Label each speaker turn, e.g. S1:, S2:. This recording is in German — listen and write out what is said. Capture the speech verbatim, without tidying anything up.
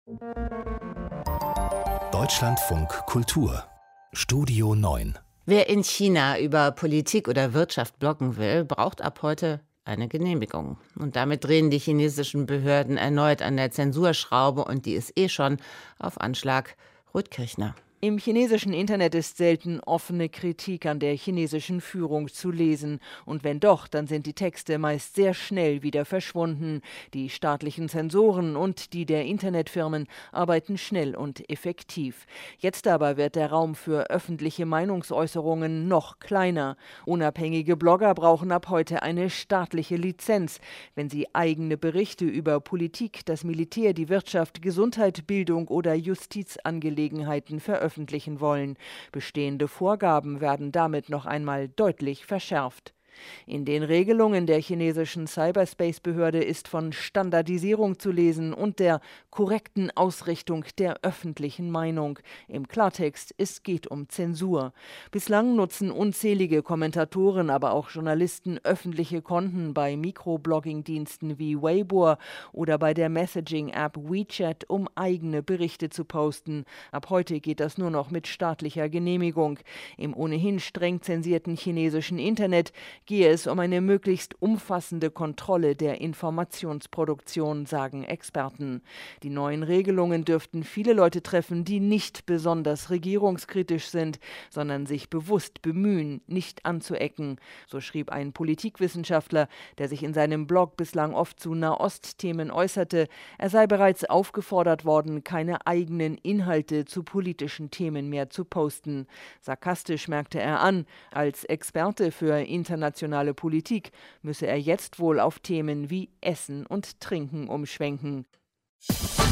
S1: Deutschlandfunk Kultur Studio neun.
S2: Wer in China über Politik oder Wirtschaft bloggen will, braucht ab heute eine Genehmigung. Und damit drehen die chinesischen Behörden erneut an der Zensurschraube und die ist eh schon auf Anschlag. Ruth Kirchner.
S3: Im chinesischen Internet ist selten offene Kritik an der chinesischen Führung zu lesen. Und wenn doch, dann sind die Texte meist sehr schnell wieder verschwunden. Die staatlichen Zensoren und die der Internetfirmen arbeiten schnell und effektiv. Jetzt aber wird der Raum für öffentliche Meinungsäußerungen noch kleiner. Unabhängige Blogger brauchen ab heute eine staatliche Lizenz, wenn sie eigene Berichte über Politik, das Militär, die Wirtschaft, Gesundheit, Bildung oder Justizangelegenheiten veröffentlichen. veröffentlichen wollen. Bestehende Vorgaben werden damit noch einmal deutlich verschärft. In den Regelungen der chinesischen Cyberspace-Behörde ist von Standardisierung zu lesen und der korrekten Ausrichtung der öffentlichen Meinung. Im Klartext, es geht um Zensur. Bislang nutzen unzählige Kommentatoren, aber auch Journalisten öffentliche Konten bei Mikroblogging-Diensten wie Weibo oder bei der Messaging-App WeChat, um eigene Berichte zu posten. Ab heute geht das nur noch mit staatlicher Genehmigung. Im ohnehin streng zensierten chinesischen Internet gehe es um eine möglichst umfassende Kontrolle der Informationsproduktion, sagen Experten. Die neuen Regelungen dürften viele Leute treffen, die nicht besonders regierungskritisch sind, sondern sich bewusst bemühen, nicht anzuecken. So schrieb ein Politikwissenschaftler, der sich in seinem Blog bislang oft zu Nahost-Themen äußerte. Er sei bereits aufgefordert worden, keine eigenen Inhalte zu politischen Themen mehr zu posten. Sarkastisch merkte er an, als Experte für internationale Politik müsse er jetzt wohl auf Themen wie Essen und Trinken umschwenken.